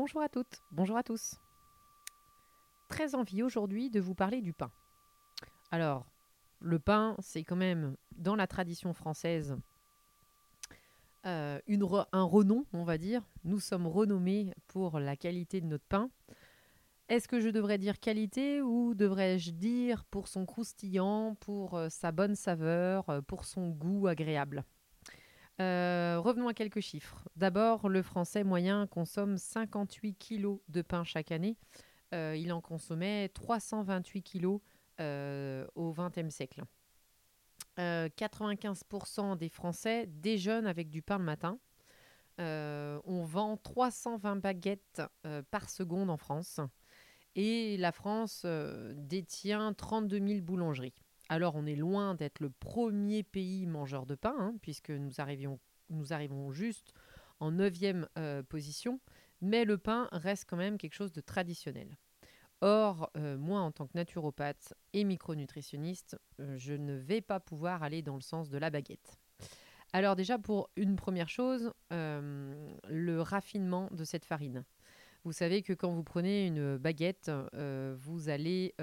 Bonjour à toutes, bonjour à tous. Très envie aujourd'hui de vous parler du pain. Alors, le pain, c'est quand même dans la tradition française un renom, on va dire. Nous sommes renommés pour la qualité de notre pain. Est-ce que je devrais dire qualité ou devrais-je dire pour son croustillant, pour sa bonne saveur, pour son goût agréable? Revenons à quelques chiffres. D'abord, le français moyen consomme 58 kilos de pain chaque année. Il en consommait 328 kilos au XXe siècle. 95% des Français déjeunent avec du pain le matin. On vend 320 baguettes par seconde en France. Et la France détient 32 000 boulangeries. Alors on est loin d'être le premier pays mangeur de pain, hein, puisque nous arrivons juste en 9e position. Mais le pain reste quand même quelque chose de traditionnel. Or, moi, en tant que naturopathe et micronutritionniste, je ne vais pas pouvoir aller dans le sens de la baguette. Alors déjà, pour une première chose, le raffinement de cette farine. Vous savez que quand vous prenez une baguette, vous allez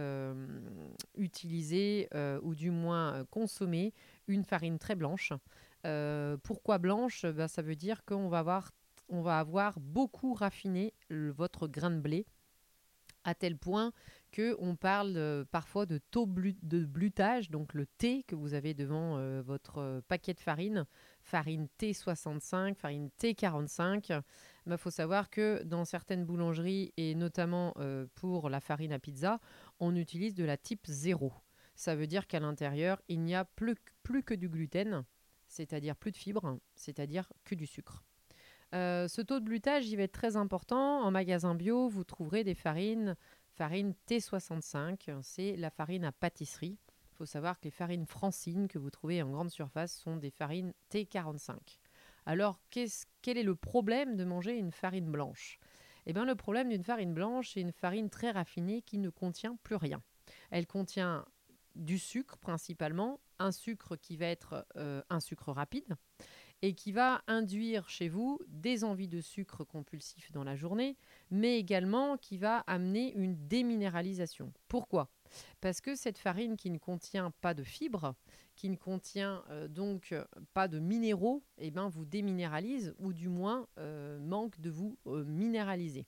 utiliser ou du moins consommer une farine très blanche. Pourquoi blanche? Ça veut dire on va avoir beaucoup raffiné votre grain de blé à tel point qu'on parle parfois de de blutage, donc le T que vous avez devant votre paquet de farine, farine T65, farine T45. Il faut savoir que dans certaines boulangeries, et notamment pour la farine à pizza, on utilise de la type 0. Ça veut dire qu'à l'intérieur, il n'y a plus que du gluten, c'est-à-dire plus de fibres, c'est-à-dire que du sucre. Ce taux de blutage, il va être très important. En magasin bio, vous trouverez des farine T65. C'est la farine à pâtisserie. Il faut savoir que les farines Francine que vous trouvez en grande surface sont des farines T45. Alors, quel est le problème de manger une farine blanche? Eh bien, le problème d'une farine blanche, c'est une farine très raffinée qui ne contient plus rien. Elle contient du sucre principalement, un sucre qui va être un sucre rapide, et qui va induire chez vous des envies de sucre compulsif dans la journée, mais également qui va amener une déminéralisation. Pourquoi? Parce que cette farine qui ne contient pas de fibres, qui ne contient donc pas de minéraux, eh ben, vous déminéralise ou du moins manque de vous minéraliser.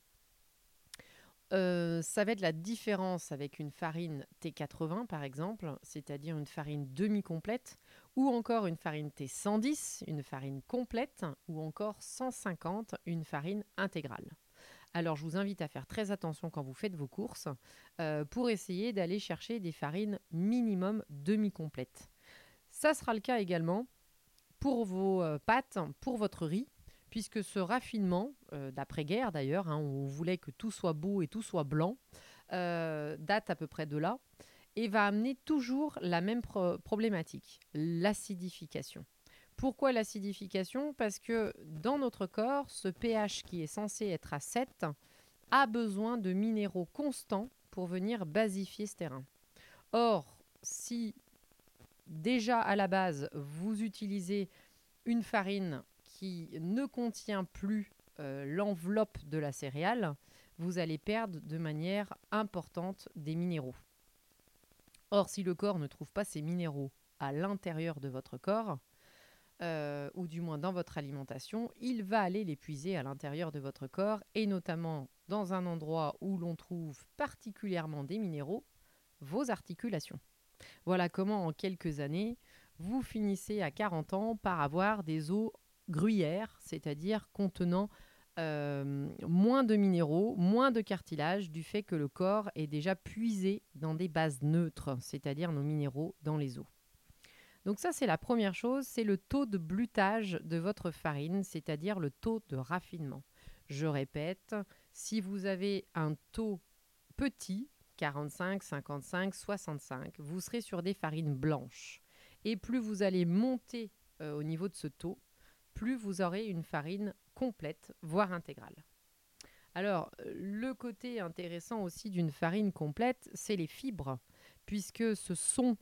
Ça va être la différence avec une farine T80 par exemple, c'est-à-dire une farine demi-complète, ou encore une farine T110, une farine complète, ou encore 150, une farine intégrale. Alors je vous invite à faire très attention quand vous faites vos courses pour essayer d'aller chercher des farines minimum demi-complètes. Ça sera le cas également pour vos pâtes, pour votre riz, puisque ce raffinement, d'après-guerre d'ailleurs, hein, on voulait que tout soit beau et tout soit blanc, date à peu près de là, et va amener toujours la même problématique, l'acidification. Pourquoi l'acidification? Parce que dans notre corps, ce pH qui est censé être à 7 a besoin de minéraux constants pour venir basifier ce terrain. Or, si déjà à la base, vous utilisez une farine qui ne contient plus l'enveloppe de la céréale, vous allez perdre de manière importante des minéraux. Or, si le corps ne trouve pas ces minéraux à l'intérieur de votre corps, ou du moins dans votre alimentation, il va aller les puiser à l'intérieur de votre corps, et notamment dans un endroit où l'on trouve particulièrement des minéraux, vos articulations. Voilà comment en quelques années, vous finissez à 40 ans par avoir des os gruyères, c'est-à-dire contenant moins de minéraux, moins de cartilage, du fait que le corps est déjà puisé dans des bases neutres, c'est-à-dire nos minéraux dans les os. Donc ça, c'est la première chose, c'est le taux de blutage de votre farine, c'est-à-dire le taux de raffinement. Je répète, si vous avez un taux petit, 45, 55, 65, vous serez sur des farines blanches. Et plus vous allez monter au niveau de ce taux, plus vous aurez une farine complète, voire intégrale. Alors, le côté intéressant aussi d'une farine complète, c'est les fibres, puisque ce sont,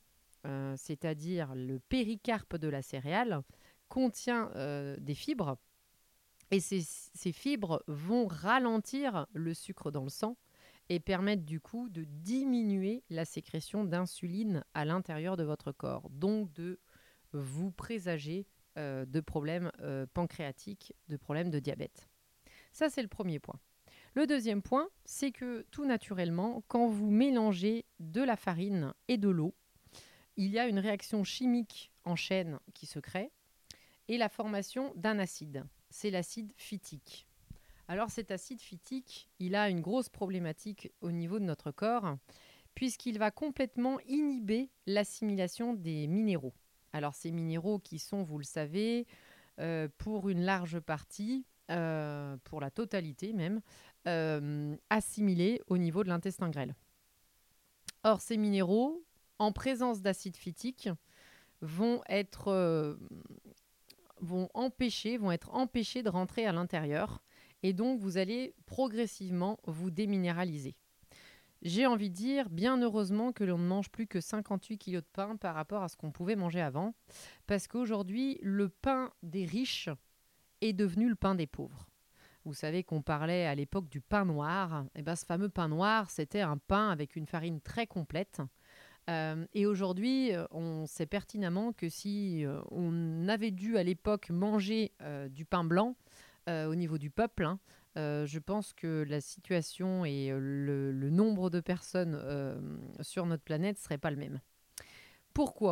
c'est-à-dire le péricarpe de la céréale, contient des fibres Et ces fibres vont ralentir le sucre dans le sang et permettre du coup de diminuer la sécrétion d'insuline à l'intérieur de votre corps, donc de vous présager de problèmes pancréatiques, de problèmes de diabète. Ça, c'est le premier point. Le deuxième point, c'est que tout naturellement, quand vous mélangez de la farine et de l'eau, il y a une réaction chimique en chaîne qui se crée et la formation d'un acide. C'est l'acide phytique. Alors cet acide phytique, il a une grosse problématique au niveau de notre corps puisqu'il va complètement inhiber l'assimilation des minéraux. Alors ces minéraux qui sont, vous le savez, pour une large partie, pour la totalité même, assimilés au niveau de l'intestin grêle. Or ces minéraux, en présence d'acide phytique, vont être empêchés de rentrer à l'intérieur et donc vous allez progressivement vous déminéraliser. J'ai envie de dire, bien heureusement que l'on ne mange plus que 58 kilos de pain par rapport à ce qu'on pouvait manger avant, parce qu'aujourd'hui, le pain des riches est devenu le pain des pauvres. Vous savez qu'on parlait à l'époque du pain noir. Et ben, ce fameux pain noir, c'était un pain avec une farine très complète. Et aujourd'hui, on sait pertinemment que si on avait dû à l'époque manger du pain blanc au niveau du peuple, je pense que la situation et le nombre de personnes sur notre planète ne serait pas le même. Pourquoi ?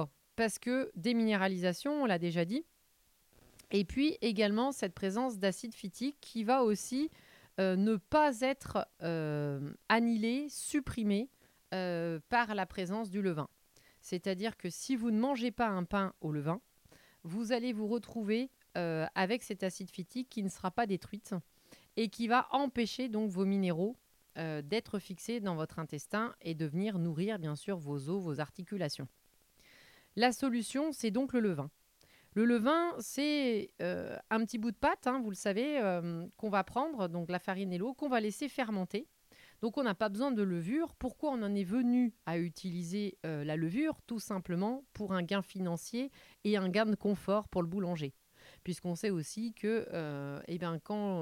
Parce que déminéralisation, on l'a déjà dit, et puis également cette présence d'acide phytique qui va aussi ne pas être annihilée, supprimée par la présence du levain. C'est-à-dire que si vous ne mangez pas un pain au levain, vous allez vous retrouver avec cet acide phytique qui ne sera pas détruite et qui va empêcher donc vos minéraux d'être fixés dans votre intestin et de venir nourrir bien sûr vos os, vos articulations. La solution, c'est donc le levain. Le levain, c'est un petit bout de pâte, vous le savez, qu'on va prendre, donc la farine et l'eau, qu'on va laisser fermenter. Donc on n'a pas besoin de levure. Pourquoi on en est venu à utiliser la levure ? Tout simplement pour un gain financier et un gain de confort pour le boulanger. Puisqu'on sait aussi que quand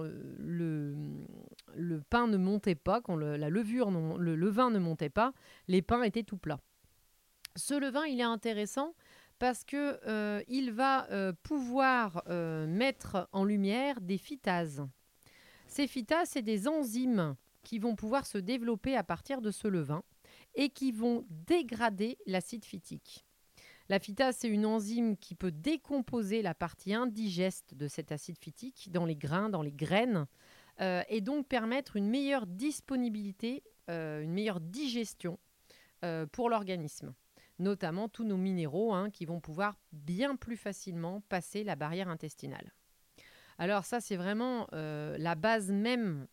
le pain ne montait pas, quand le levain ne montait pas, les pains étaient tout plats. Ce levain, il est intéressant parce que il va pouvoir mettre en lumière des phytases. Ces phytases, c'est des enzymes qui vont pouvoir se développer à partir de ce levain et qui vont dégrader l'acide phytique. La phytase, c'est une enzyme qui peut décomposer la partie indigeste de cet acide phytique dans les grains, dans les graines, et donc permettre une meilleure disponibilité, une meilleure digestion pour l'organisme. Notamment tous nos minéraux qui vont pouvoir bien plus facilement passer la barrière intestinale. Alors ça, c'est vraiment la base même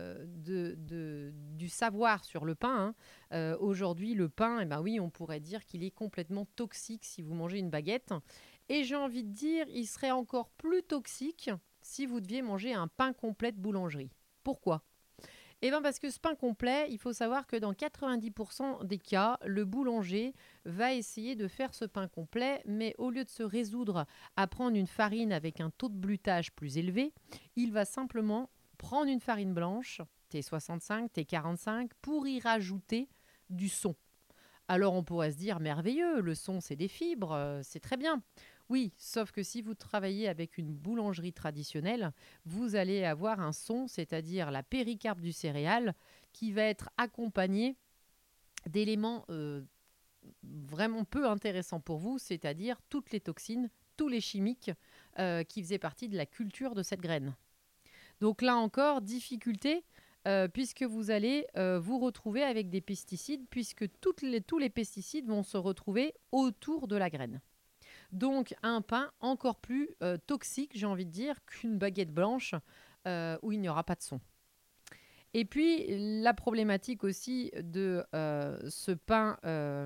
du savoir sur le pain. Aujourd'hui, le pain, oui, on pourrait dire qu'il est complètement toxique si vous mangez une baguette. Et j'ai envie de dire, il serait encore plus toxique si vous deviez manger un pain complet de boulangerie. Pourquoi ? Parce que ce pain complet, il faut savoir que dans 90% des cas, le boulanger va essayer de faire ce pain complet, mais au lieu de se résoudre à prendre une farine avec un taux de blutage plus élevé, il va simplement prendre une farine blanche, T65, T45, pour y rajouter du son. Alors on pourrait se dire, merveilleux, le son c'est des fibres, c'est très bien. Oui, sauf que si vous travaillez avec une boulangerie traditionnelle, vous allez avoir un son, c'est-à-dire la péricarpe du céréal, qui va être accompagné d'éléments vraiment peu intéressants pour vous, c'est-à-dire toutes les toxines, tous les chimiques qui faisaient partie de la culture de cette graine. Donc là encore, difficulté, puisque vous allez vous retrouver avec des pesticides, puisque tous les pesticides vont se retrouver autour de la graine. Donc un pain encore plus toxique, j'ai envie de dire, qu'une baguette blanche où il n'y aura pas de son. Et puis la problématique aussi de ce pain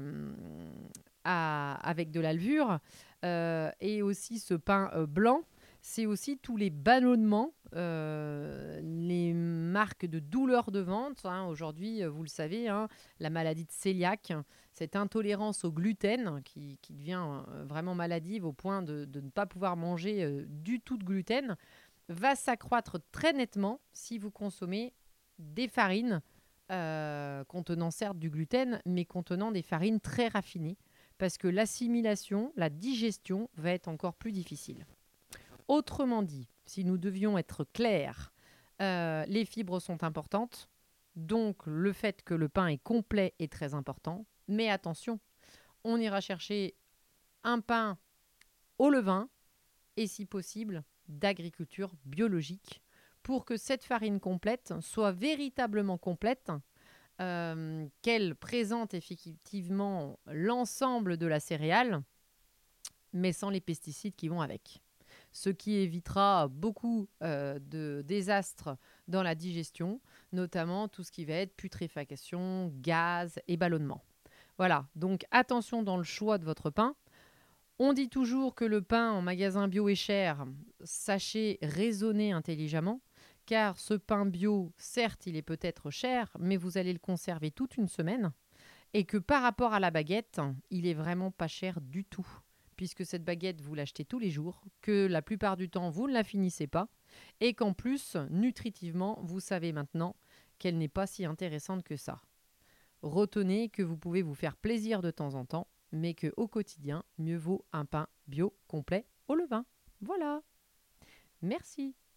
avec de la levure et aussi ce pain blanc, c'est aussi tous les ballonnements, les marques de douleur de ventre. Aujourd'hui, vous le savez, la maladie de cœliaque, cette intolérance au gluten qui devient vraiment maladive au point de ne pas pouvoir manger du tout de gluten. va s'accroître très nettement si vous consommez des farines contenant certes du gluten, mais contenant des farines très raffinées, parce que l'assimilation, la digestion va être encore plus difficile. Autrement dit, si nous devions être clairs, les fibres sont importantes, donc le fait que le pain est complet est très important, mais attention, on ira chercher un pain au levain et si possible d'agriculture biologique pour que cette farine complète soit véritablement complète, qu'elle présente effectivement l'ensemble de la céréale, mais sans les pesticides qui vont avec. Ce qui évitera beaucoup de désastres dans la digestion, notamment tout ce qui va être putréfaction, gaz et ballonnement. Voilà, donc attention dans le choix de votre pain. On dit toujours que le pain en magasin bio est cher. Sachez raisonner intelligemment, car ce pain bio, certes, il est peut-être cher, mais vous allez le conserver toute une semaine. Et que par rapport à la baguette, il est vraiment pas cher du tout. Puisque cette baguette, vous l'achetez tous les jours, que la plupart du temps, vous ne la finissez pas. Et qu'en plus, nutritivement, vous savez maintenant qu'elle n'est pas si intéressante que ça. Retenez que vous pouvez vous faire plaisir de temps en temps, mais qu'au quotidien, mieux vaut un pain bio complet au levain. Voilà. Merci.